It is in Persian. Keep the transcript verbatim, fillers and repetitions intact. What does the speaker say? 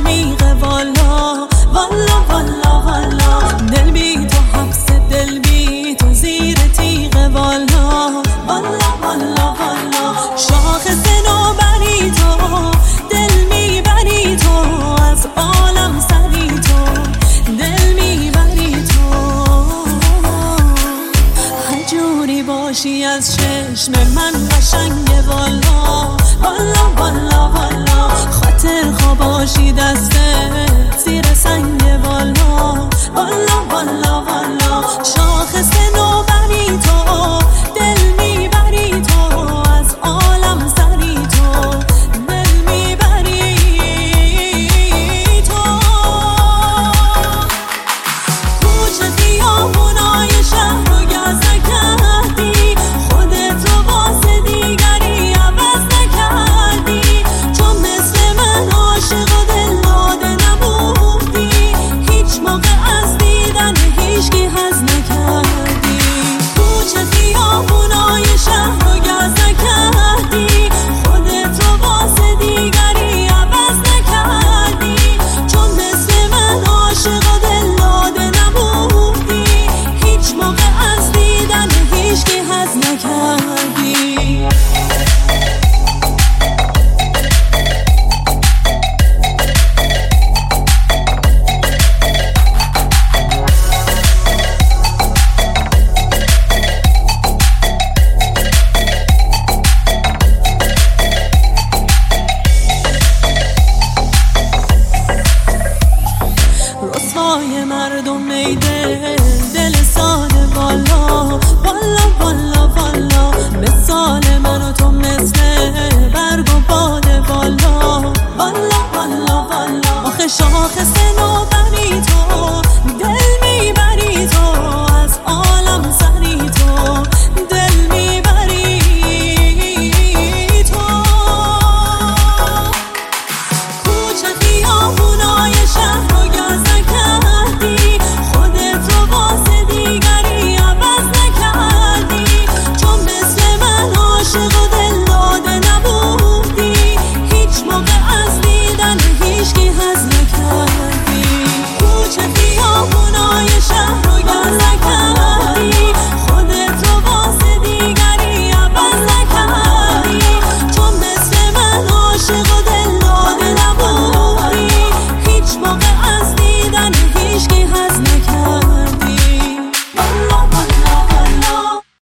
میغه والا والا والا والا دل بی تو حبس دل بی تو زیر تیغه والا والا والا والا شاخص نوبری تو دل میبری تو از عالم سری تو دل میبری تو هر جوری باشی از چشم من قشنگه والا والا والا والا خاطر خواباشی دستت زیر سنگ والا والا والا والا شاخص نوبری تو دل میبری تو از عالم سری تو دل میبری تو کوچه خیابونای شهر رو گز نکردی خودت رو واسه دیگری عوض نکردی چون مثل من عاشق و دل داده نبودی هیچ موقع از دیدن هیچکی حظ نکردی کوچه خیابونای شهر رو گز نکردی خودت رو واسه دیگری عوض نکردی چون مثل من عاشق و دل داده نبودی هیچ موقع از دیدن هیچکی حظ نکردی رسوای مردم میده دل ساده والا والا والا والا مثال من و تو مثل برگ و باد والا والا والا والا آخه شاخص